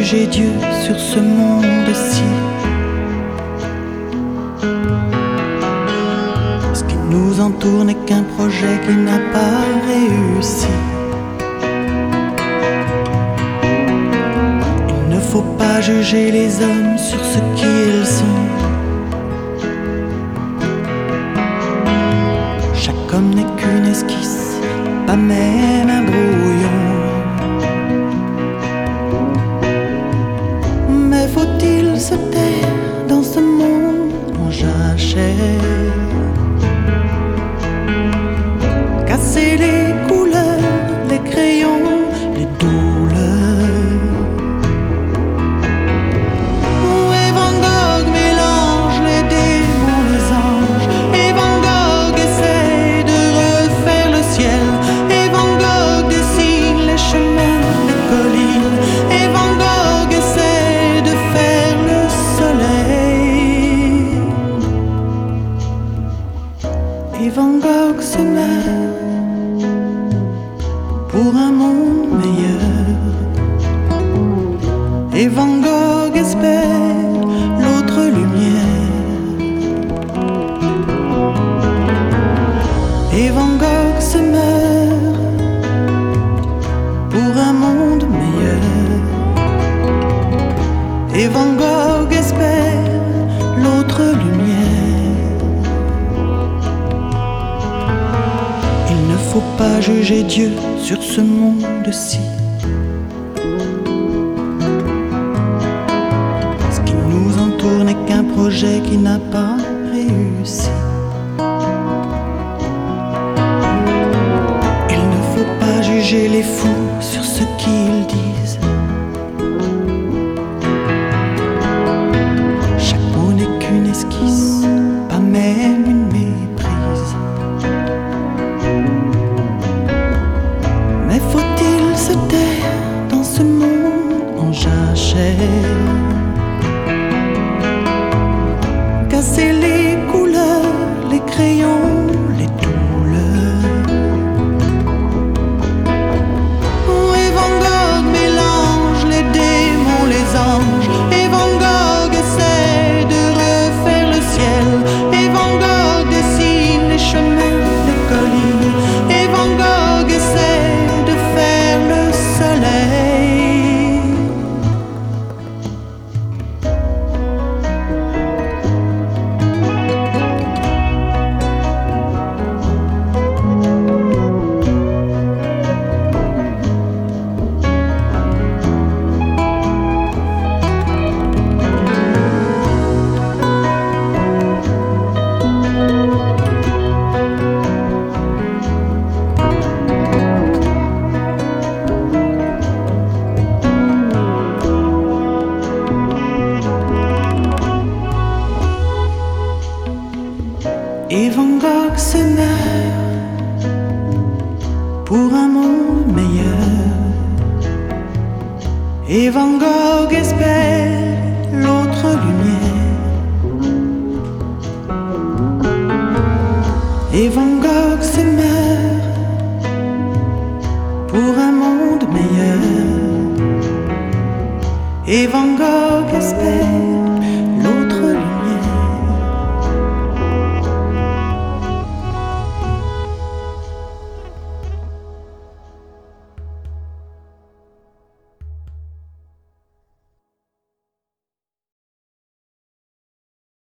juger Dieu sur ce monde-ci. Ce qui nous entoure n'est qu'un projet qui n'a pas réussi. Il ne faut pas juger les hommes sur ce qu'ils sont. Chaque homme n'est qu'une esquisse, pas même un brouillon. Mais faut-il se taire dans ce monde en jachère? Casser les couleurs, les crayons, les douleurs. Et Van Gogh mélange les démons, les anges. Et Van Gogh essaie de refaire le ciel. Et Van Gogh dessine les chemins, les collines. Et Van Gogh essaie de faire le soleil. Et Van Gogh se meurt pour un monde meilleur. Et Van Gogh espère l'autre lumière. Et Van Gogh se meurt pour un monde meilleur. Et Van Gogh espère l'autre lumière. Il ne faut pas juger Dieu sur ce monde-ci. Ce qui nous entoure n'est qu'un projet qui n'a pas réussi. Il ne faut pas juger les fous sur ce qu'ils disent. Chaque mot n'est qu'une esquisse, pas même une méprise. Mais faut-il se taire dans ce monde en jachère? Casser les couleurs, les crayons, les douleurs. Et Van Gogh mélange les démons, les anges. Et Van Gogh essaie de refaire le ciel. Et Van Gogh dessine les chemins, les collines. Et Van Gogh essaie de faire le soleil. Et Van Gogh se meurt pour un monde meilleur. Et Van Gogh espère l'autre lumière. Et Van Gogh se meurt pour un monde meilleur. Et Van Gogh espère